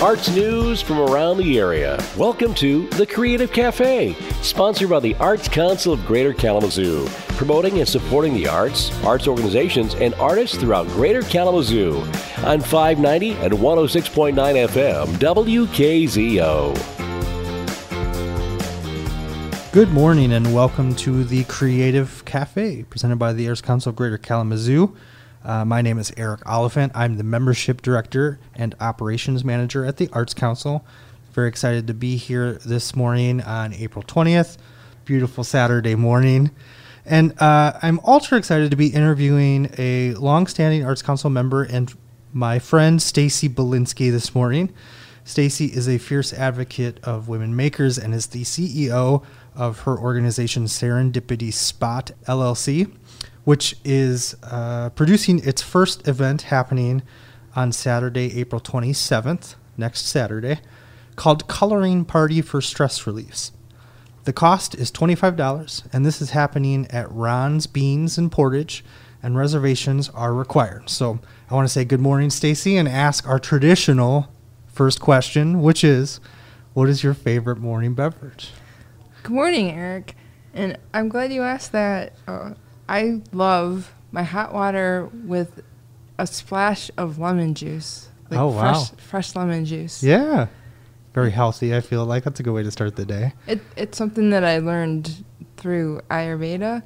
arts news from around the area. Welcome to The Creative Cafe, sponsored by the Arts Council of Greater Kalamazoo, promoting and supporting the arts, arts organizations, and artists throughout Greater Kalamazoo on 590 and 106.9 FM WKZO. Good morning and welcome to the Creative Cafe, presented by the Arts Council of Greater Kalamazoo. My name is Eric Oliphant. I'm the Membership Director and Operations Manager at the Arts Council. Very excited to be here this morning on April 20th. Beautiful Saturday morning. And I'm ultra excited to be interviewing a longstanding Arts Council member and my friend Stacy Belinsky this morning. Stacy is a fierce advocate of women makers and is the CEO of her organization Serendipity Spot LLC, which is producing its first event happening on Saturday, April 27th, next Saturday, called Coloring Party for Stress Reliefs. The cost is $25, and this is happening at Ron's Beans in Portage, and reservations are required. So I want to say good morning, Stacy, and ask our traditional first question, which is, what is your favorite morning beverage? Good morning, Eric. And I'm glad you asked that. I love my hot water with a splash of lemon juice. Like oh, wow. Fresh lemon juice. Yeah. Very healthy, I feel like. That's a good way to start the day. It's something that I learned through Ayurveda.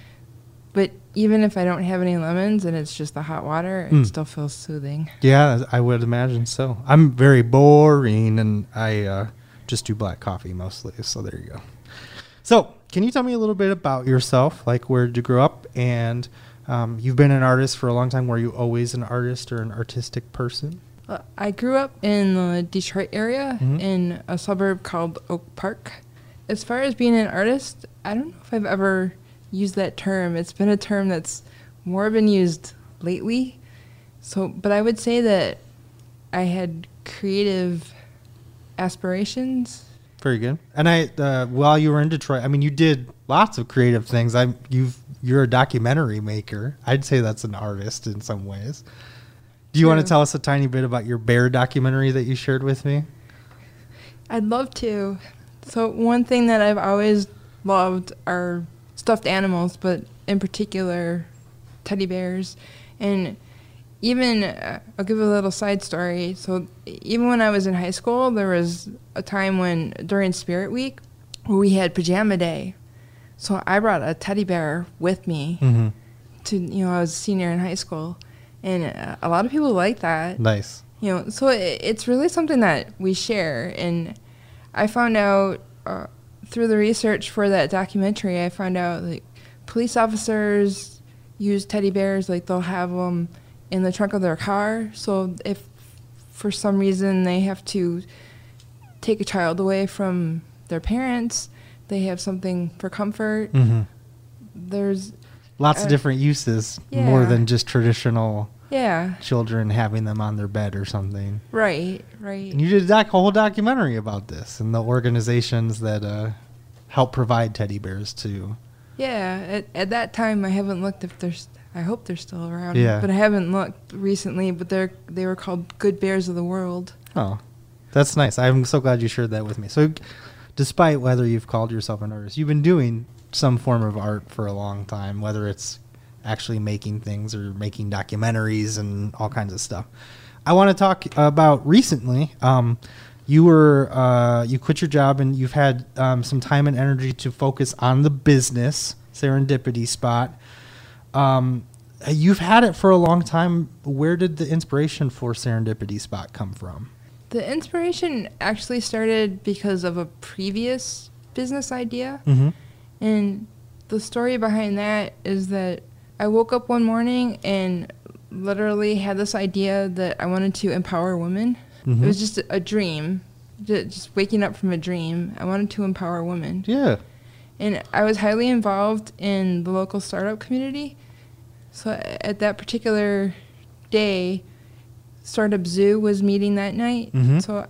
But even if I don't have any lemons and it's just the hot water, it still feels soothing. Yeah, I would imagine so. I'm very boring, and I just do black coffee mostly, so there you go. So, can you tell me a little bit about yourself? Like, where did you grow up? And you've been an artist for a long time. Were you always an artist or an artistic person? I grew up in the Detroit area in a suburb called Oak Park. As far as being an artist, I don't know if I've ever used that term. It's been a term that's more been used lately. But I would say that I had creative aspirations. Very good. And while you were in Detroit, I mean, you did lots of creative things. You're a documentary maker. I'd say that's an artist in some ways. Do you want to tell us a tiny bit about your bear documentary that you shared with me? I'd love to. So one thing that I've always loved are stuffed animals, but in particular, teddy bears. And even, I'll give a little side story. So even when I was in high school, there was a time when, during Spirit Week, where we had pajama day. So I brought a teddy bear with me to, I was a senior in high school. And a lot of people like that. Nice. So it's really something that we share. And I found out through the research for that documentary, I found out, like, police officers use teddy bears. Like, they'll have them in the trunk of their car. So if for some reason they have to take a child away from their parents, they have something for comfort. There's lots of different uses, more than just traditional children having them on their bed or something. Right. And you did a whole documentary about this and the organizations that help provide teddy bears to. Yeah, at that time I haven't looked if there's. I hope they're still around. Yeah. But I haven't looked recently. But they were called Good Bears of the World. Oh, that's nice. I'm so glad you shared that with me. So, despite whether you've called yourself an artist, you've been doing some form of art for a long time, whether it's actually making things or making documentaries and all kinds of stuff. I want to talk about recently. You quit your job and you've had some time and energy to focus on the business, Serendipity Spot. You've had it for a long time. Where did the inspiration for Serendipity Spot come from? The inspiration actually started because of a previous business idea. And the story behind that is that I woke up one morning and literally had this idea that I wanted to empower women. It was just a dream, just waking up from a dream. I wanted to empower women. Yeah. And I was highly involved in the local startup community. So at that particular day, Startup Zoo was meeting that night. So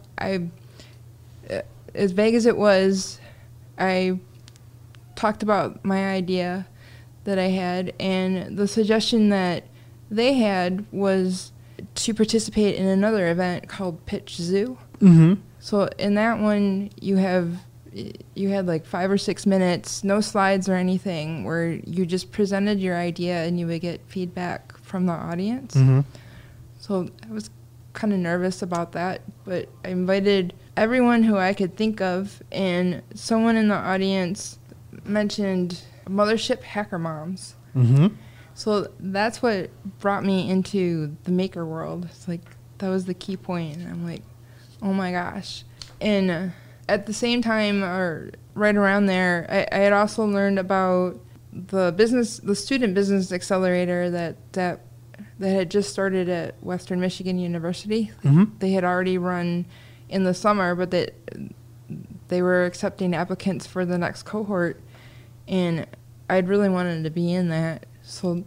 as vague as it was, I talked about my idea that I had, and the suggestion that they had was to participate in another event called Pitch Zoo. Mm-hmm. So in that one, you had like 5 or 6 minutes, no slides or anything, where you just presented your idea and you would get feedback from the audience. Mm-hmm. So I was kind of nervous about that, but I invited everyone who I could think of, and someone in the audience mentioned Mothership Hacker Moms. Mm-hmm. So that's what brought me into the maker world. It's like, that was the key point. And I'm like, oh my gosh. And at the same time, or right around there, I had also learned about the student business accelerator that had just started at Western Michigan University. Mm-hmm. They had already run in the summer, but they were accepting applicants for the next cohort, and I'd really wanted to be in that. So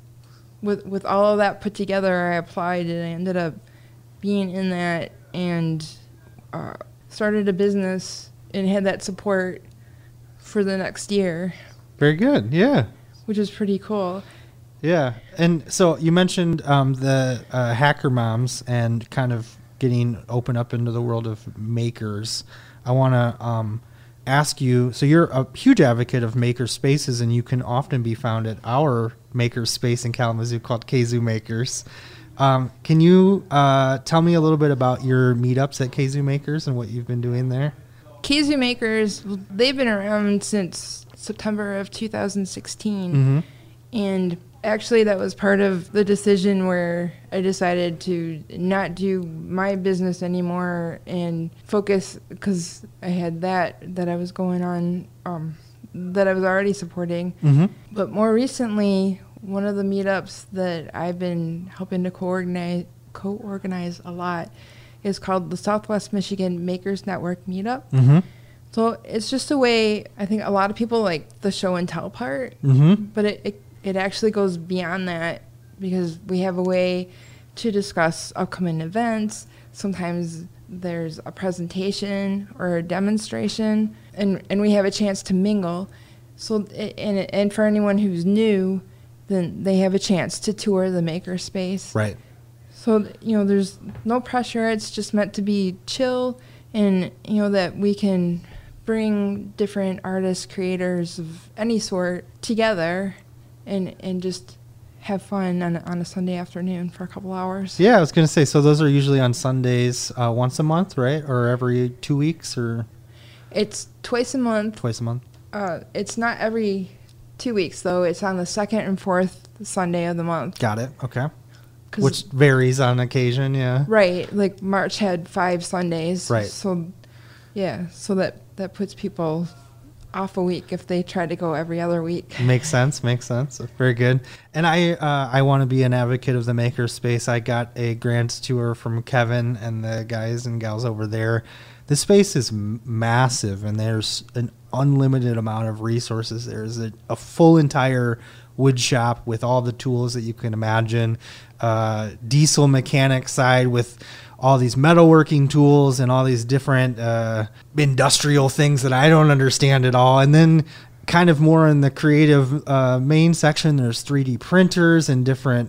with all of that put together, I applied, and I ended up being in that, and started a business and had that support for the next year. Very good. Yeah. Which is pretty cool. Yeah. And so you mentioned the Hacker Moms and kind of getting open up into the world of makers. I want to ask you, so you're a huge advocate of maker spaces, and you can often be found at our maker space in Kalamazoo called Kazoo Makers. Can you tell me a little bit about your meetups at Kazoo Makers and what you've been doing there? Kazoo Makers, they've been around since September of 2016. Mm-hmm. And actually that was part of the decision where I decided to not do my business anymore and focus, because I had that I was going on, that I was already supporting. Mm-hmm. But more recently, one of the meetups that I've been helping to co-organize a lot is called the Southwest Michigan Makers Network Meetup. Mm-hmm. So it's just a way, I think a lot of people like the show and tell part, Mm-hmm. but it actually goes beyond that, because we have a way to discuss upcoming events. Sometimes there's a presentation or a demonstration, and we have a chance to mingle. So and for anyone who's new, then they have a chance to tour the maker space. Right. So, there's no pressure. It's just meant to be chill, and, that we can bring different artists, creators of any sort together and just have fun on a Sunday afternoon for a couple hours. Yeah, I was going to say, so those are usually on Sundays once a month, right? Or every 2 weeks, or? It's twice a month. Twice a month. It's not every 2 weeks, though. It's on the second and fourth Sunday of the month. Got it. Okay. Which varies on occasion, yeah. Right. Like March had 5 Sundays. Right. So, yeah. So that puts people off a week if they try to go every other week. Makes sense. Very good. And I want to be an advocate of the maker space. I got a grand tour from Kevin and the guys and gals over there. The space is massive, and there's an unlimited amount of resources. There's a full entire wood shop with all the tools that you can imagine, diesel mechanic side with all these metalworking tools and all these different industrial things that I don't understand at all. And then kind of more in the creative main section, there's 3D printers and different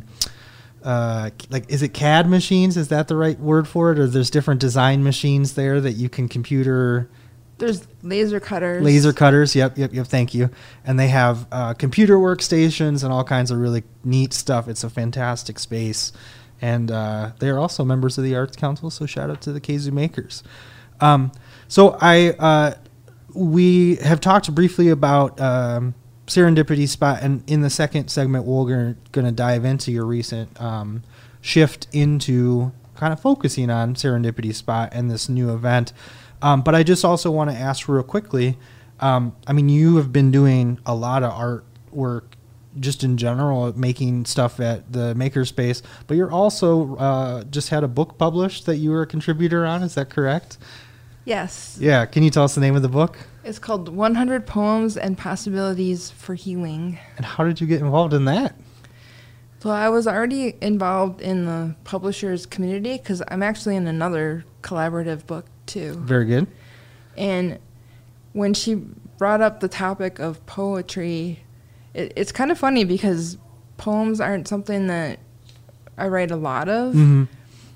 is it CAD machines? Is that the right word for it? Or there's different design machines there that you can computer. There's laser cutters. Yep. Thank you. And they have computer workstations and all kinds of really neat stuff. It's a fantastic space. And they are also members of the Arts Council, so shout out to the Kazoo Makers. We have talked briefly about Serendipity Spot, and in the second segment, we're going to dive into your recent shift into kind of focusing on Serendipity Spot and this new event. But I just also want to ask real quickly, you have been doing a lot of artwork just in general, making stuff at the Makerspace, but you're also just had a book published that you were a contributor on. Is that correct? Yes. Yeah. Can you tell us the name of the book? It's called 100 Poems and Possibilities for Healing. And how did you get involved in that? So I was already involved in the publishers community because I'm actually in another collaborative book too. Very good. And when she brought up the topic of poetry, it's kind of funny because poems aren't something that I write a lot of. Mm-hmm.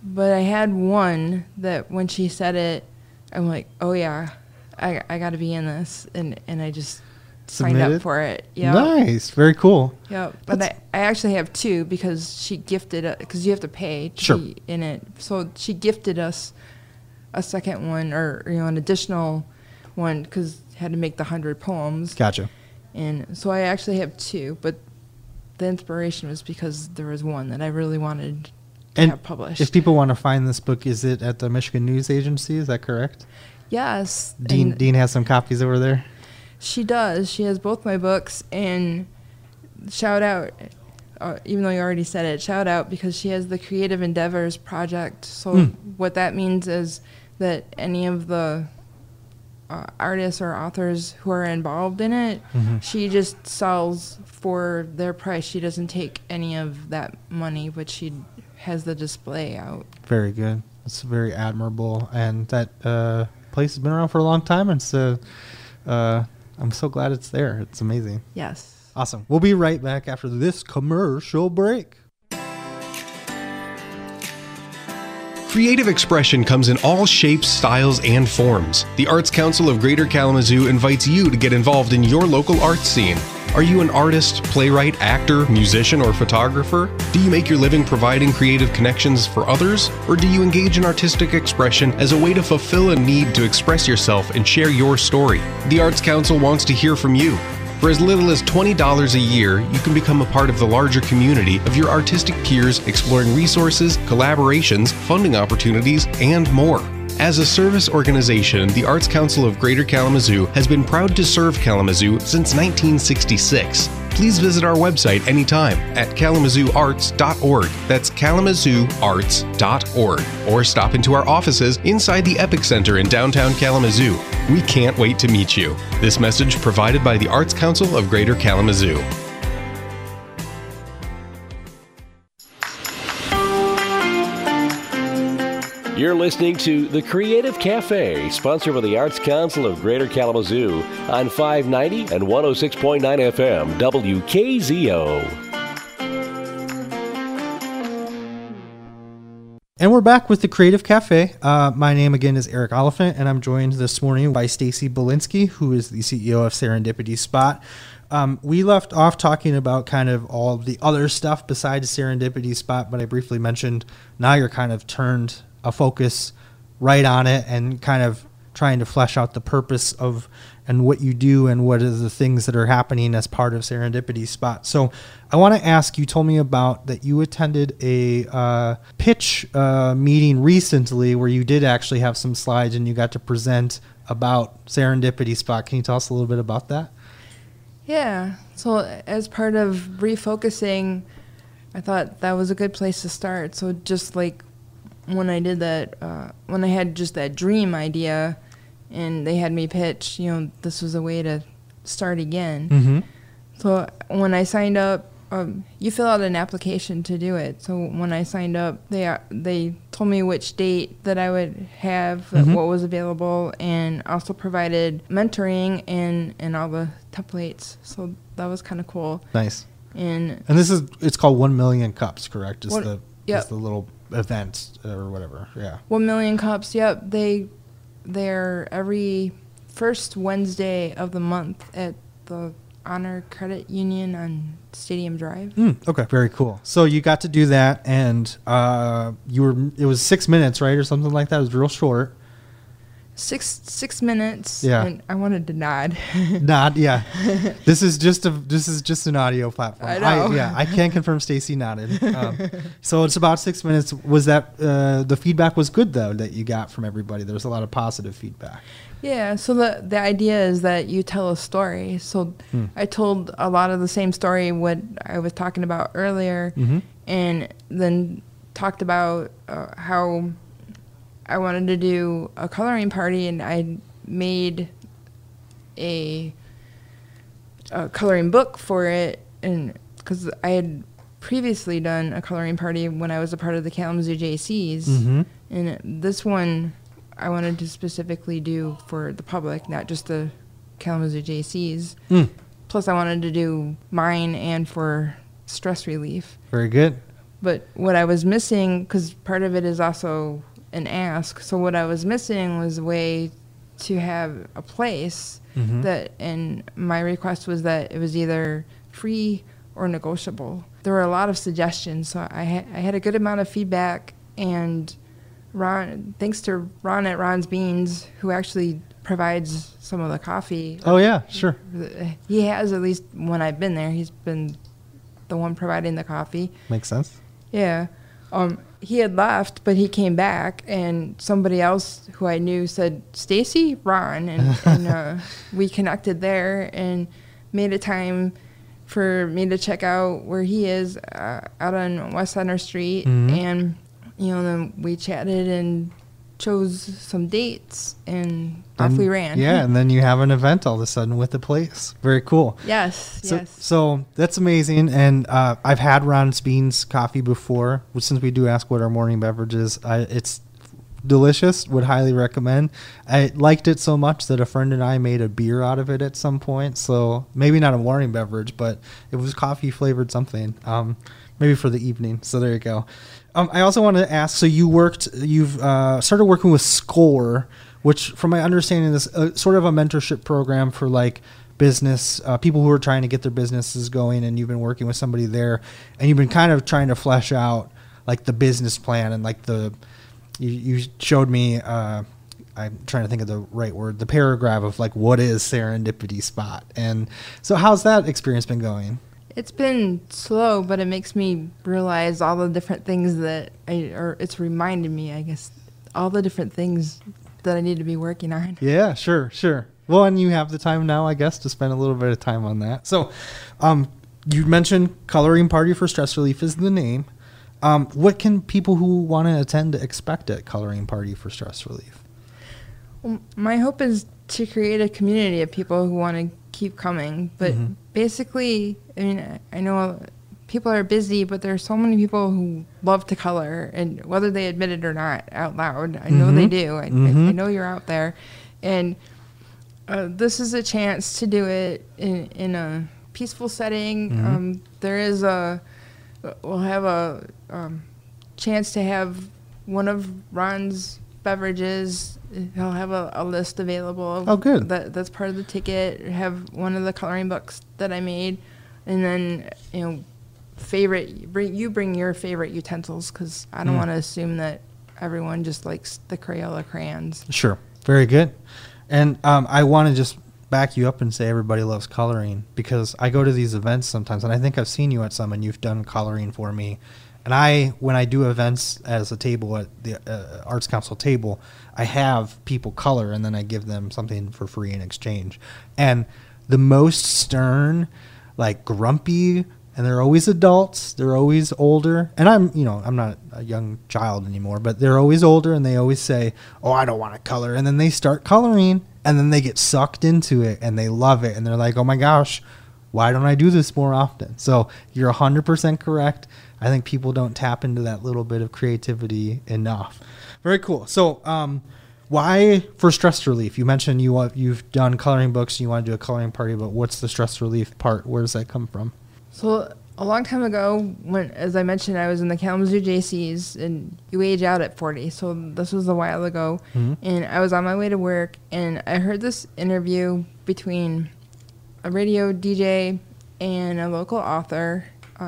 But I had one that when she said it, I'm like, oh yeah, I got to be in this, and I just signed Submitted? up for it. Yeah. Nice. Very cool. Yep. But I actually have two because she gifted it, because you have to pay to Sure. be in it. So she gifted us a second one, or an additional one, because had to make the 100 poems. Gotcha. And so I actually have two, but the inspiration was because there was one that I really wanted to have published. If people want to find this book, is it at the Michigan News Agency? Is that correct? Yes. Dean and has some copies over there. She does. She has both my books, and shout out, even though you already said it, shout out because she has the Creative Endeavors Project. So what that means is that any of the artists or authors who are involved in it, she just sells for their price. She doesn't take any of that money, but she has the display out. Very good. It's very admirable, and that place has been around for a long time, and so I'm so glad it's there. It's amazing. Yes. Awesome. We'll be right back after this commercial break. Creative expression comes in all shapes, styles, and forms. The Arts Council of Greater Kalamazoo invites you to get involved in your local arts scene. Are you an artist, playwright, actor, musician, or photographer? Do you make your living providing creative connections for others? Or do you engage in artistic expression as a way to fulfill a need to express yourself and share your story? The Arts Council wants to hear from you. For as little as $20 a year, you can become a part of the larger community of your artistic peers exploring resources, collaborations, funding opportunities, and more. As a service organization, the Arts Council of Greater Kalamazoo has been proud to serve Kalamazoo since 1966. Please visit our website anytime at kalamazooarts.org. That's kalamazooarts.org. Or stop into our offices inside the Epic Center in downtown Kalamazoo. We can't wait to meet you. This message provided by the Arts Council of Greater Kalamazoo. You're listening to The Creative Cafe, sponsored by the Arts Council of Greater Kalamazoo on 590 and 106.9 FM WKZO. And we're back with The Creative Cafe. My name again is Eric Oliphant, and I'm joined this morning by Stacy Belinsky, who is the CEO of Serendipity Spot. We left off talking about kind of all the other stuff besides Serendipity Spot, but I briefly mentioned now you're kind of turned a focus right on it and kind of trying to flesh out the purpose of and what you do and what are the things that are happening as part of Serendipity Spot. So I want to ask, you told me about that you attended a pitch meeting recently where you did actually have some slides and you got to present about Serendipity Spot. Can you tell us a little bit about that? Yeah. So as part of refocusing, I thought that was a good place to start. So just like when I did that, when I had just that dream idea and they had me pitch, this was a way to start again. Mm-hmm. So when I signed up, you fill out an application to do it. So when I signed up, they told me which date that I would have, what was available, and also provided mentoring and all the templates. So that was kind of cool. Nice. And it's called 1 Million Cups, correct? Just the yep. the little event or whatever. Yeah. 1 Million Cups. Yep. They're every first Wednesday of the month at the Honor Credit Union on Stadium Drive. Okay. Very cool. So you got to do that, and it was 6 minutes, right, or something like that. It was real short. Six minutes. Yeah. And I wanted to nod. Nod. Yeah. This is just an audio platform. I know. I can confirm Stacy nodded. So it's about 6 minutes. Was that the feedback was good though that you got from everybody? There was a lot of positive feedback. Yeah. So the idea is that you tell a story. So I told a lot of the same story what I was talking about earlier, and then talked about how I wanted to do a coloring party, and I made a coloring book for it, and because I had previously done a coloring party when I was a part of the Kalamazoo JCs, and this one I wanted to specifically do for the public, not just the Kalamazoo JCs. Plus, I wanted to do mine and for stress relief. Very good. But what I was missing, because part of it is also an ask, so what I was missing was a way to have a place that, and my request was that it was either free or negotiable. There were a lot of suggestions, so I had a good amount of feedback, and Ron, thanks to Ron at Ron's Beans, who actually provides some of the coffee. Oh, yeah, sure. He has, at least when I've been there, he's been the one providing the coffee. Makes sense. Yeah. He had left, but he came back, and somebody else who I knew said, Stacy, Ron, and we connected there and made a time for me to check out where he is out on West Center Street, and then we chatted and chose some dates, and off we ran. Yeah, and then you have an event all of a sudden with the place. Very cool. Yes. So that's amazing. And I've had Ron's Beans coffee before. Since we do ask what our morning beverage is, it's delicious. Would highly recommend. I liked it so much that a friend and I made a beer out of it at some point. So maybe not a morning beverage, but it was coffee flavored something. Maybe for the evening. So there you go. I also want to ask, so you've started working with SCORE, which from my understanding is sort of a mentorship program for like business, people who are trying to get their businesses going, and you've been working with somebody there, and you've been kind of trying to flesh out like the business plan and like you showed me, I'm trying to think of the right word, the paragraph of like what is Serendipity Spot. And so how's that experience been going? It's been slow, but it makes me realize all the different things it's reminded me, I guess, all the different things that I need to be working on. Yeah, sure. Well, and you have the time now, I guess, to spend a little bit of time on that. So, you mentioned Coloring Party for Stress Relief is the name. What can people who want to attend expect at Coloring Party for Stress Relief? Well, my hope is to create a community of people who want to keep coming, but basically, I mean, I know people are busy, but there are so many people who love to color, and whether they admit it or not out loud, I know they do. I know you're out there, and this is a chance to do it in a peaceful setting. We'll have a chance to have one of Ron's beverages. He'll have a list available. Oh, good. That's part of the ticket. Have one of the coloring books that I made, and then bring your favorite utensils, because I don't want to assume that everyone just likes the Crayola crayons. Sure, very good. And I want to just back you up and say everybody loves coloring, because I go to these events sometimes, and I think I've seen you at some, and you've done coloring for me. And when I do events as a table at the Arts Council table, I have people color, and then I give them something for free in exchange. And the most stern, like grumpy, and they're always adults, they're always older. And I'm not a young child anymore, but they're always older, and they always say, oh, I don't want to color. And then they start coloring, and then they get sucked into it, and they love it. And they're like, oh my gosh, why don't I do this more often? So you're 100% correct. I think people don't tap into that little bit of creativity enough. Very cool. So why for stress relief? You mentioned you've done coloring books, and you want to do a coloring party, but what's the stress relief part? Where does that come from? So a long time ago, as I mentioned, I was in the Kalamazoo JCs, and you age out at 40. So this was a while ago, and I was on my way to work, and I heard this interview between a radio DJ and a local author.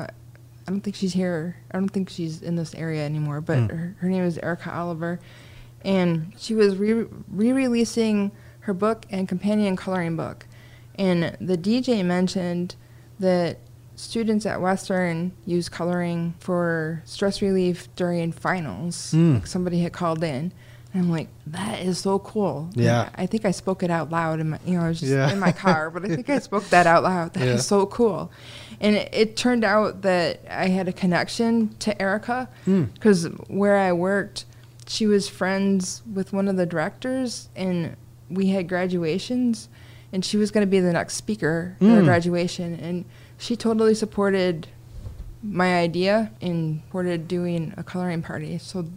I don't think she's here. I don't think she's in this area anymore, but her name is Erica Oliver. And she was re-releasing her book and companion coloring book. And the DJ mentioned that students at Western use coloring for stress relief during finals. Like somebody had called in. And I'm like, that is so cool. Yeah. And I think I spoke it out loud I was just in my car, but I think I spoke that out loud. That is so cool. And it turned out that I had a connection to Erica, because where I worked, she was friends with one of the directors, and we had graduations, and she was going to be the next speaker at our graduation. And she totally supported my idea and supported doing a coloring party. So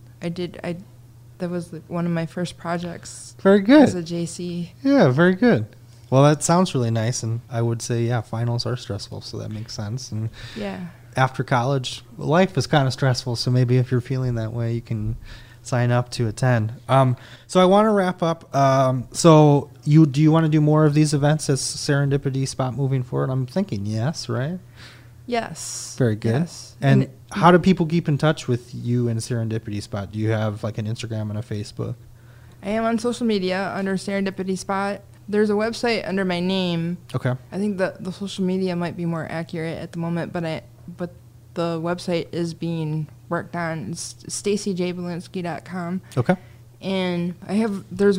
that was one of my first projects. Very good. As a JC. Yeah, very good. Well, that sounds really nice, and I would say, finals are stressful, so that makes sense. And after college, life is kind of stressful. So maybe if you're feeling that way, you can sign up to attend. So I want to wrap up. So do you want to do more of these events as Serendipity Spot moving forward? I'm thinking yes, right? Yes. Very good. Yes. And how do people keep in touch with you and Serendipity Spot? Do you have like an Instagram and a Facebook? I am on social media under Serendipity Spot. There's a website under my name. Okay. I think the social media might be more accurate at the moment, but the website is being worked on. It's stacyjbelinsky.com. Okay. And there's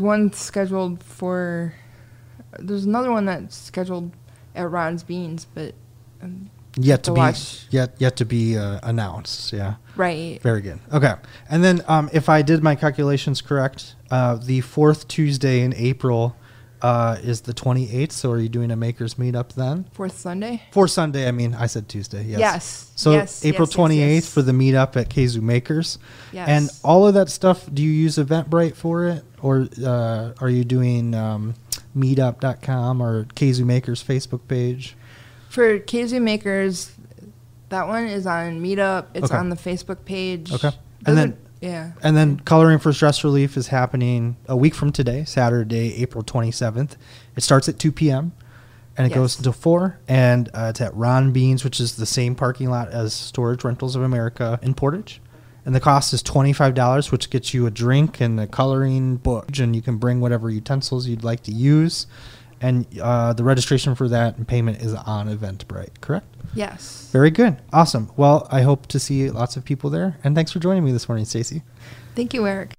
another one that's scheduled at Ron's Beans, but yet to be announced. Yeah. Right. Very good. Okay. And then if I did my calculations correct, the fourth Tuesday in April is the 28th. So are you doing a makers meetup then? Fourth Sunday? Fourth Sunday. I mean, I said Tuesday. Yes. Yes. So yes, April 28th yes. for the meetup at Kazoo Makers. Yes. And all of that stuff, do you use Eventbrite for it? Or are you doing meetup.com or Kazoo Makers Facebook page? For Kazoo Makers, that one is on Meetup. It's Okay. on the Facebook page. Okay. And then yeah. And then Coloring for Stress Relief is happening a week from today, Saturday, April 27th. It starts at 2 p.m. and it goes until 4. And it's at Ron Beans, which is the same parking lot as Storage Rentals of America in Portage. And the cost is $25, which gets you a drink and a coloring book. And you can bring whatever utensils you'd like to use. And the registration for that and payment is on Eventbrite, correct? Yes. Very good. Awesome. Well, I hope to see lots of people there. And thanks for joining me this morning, Stacy. Thank you, Eric.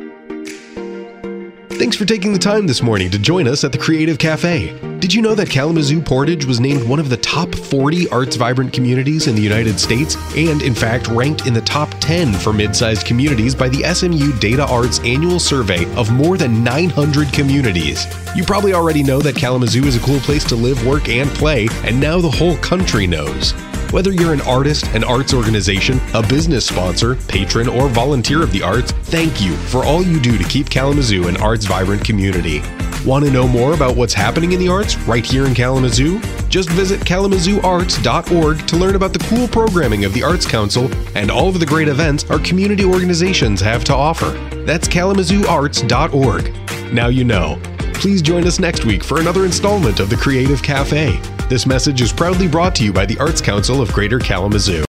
Thanks for taking the time this morning to join us at the Creative Cafe. Did you know that Kalamazoo Portage was named one of the top 40 arts vibrant communities in the United States and, in fact, ranked in the top 10 for mid-sized communities by the SMU Data Arts annual survey of more than 900 communities? You probably already know that Kalamazoo is a cool place to live, work, and play, and now the whole country knows. Whether you're an artist, an arts organization, a business sponsor, patron, or volunteer of the arts, thank you for all you do to keep Kalamazoo an arts vibrant community. Want to know more about what's happening in the arts right here in Kalamazoo? Just visit kalamazooarts.org to learn about the cool programming of the Arts Council and all of the great events our community organizations have to offer. That's kalamazooarts.org. Now you know. Please join us next week for another installment of the Creative Cafe. This message is proudly brought to you by the Arts Council of Greater Kalamazoo.